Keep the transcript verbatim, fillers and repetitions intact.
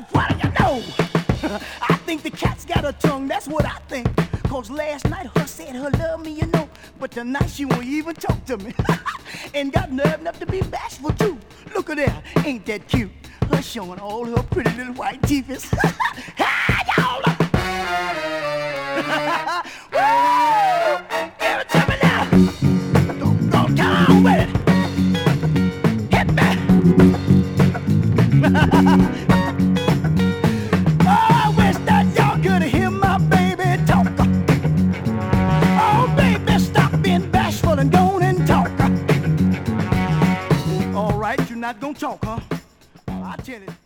what do you know? I think the cat's got a tongue, that's what I think. Cause last night her said her love me, you know. But tonight she won't even talk to me. And got nerve enough to be bashful too. Look at that, ain't that cute? Her showing all her pretty little white teeth. Hi, y'all! Woo! Give it to me now! Go, go, come on with it! Hit me! Oh, I wish that y'all could hear my baby talk. Oh, baby, stop being bashful and go on and talk. All right, you're not gonna talk, huh? I'll tell you.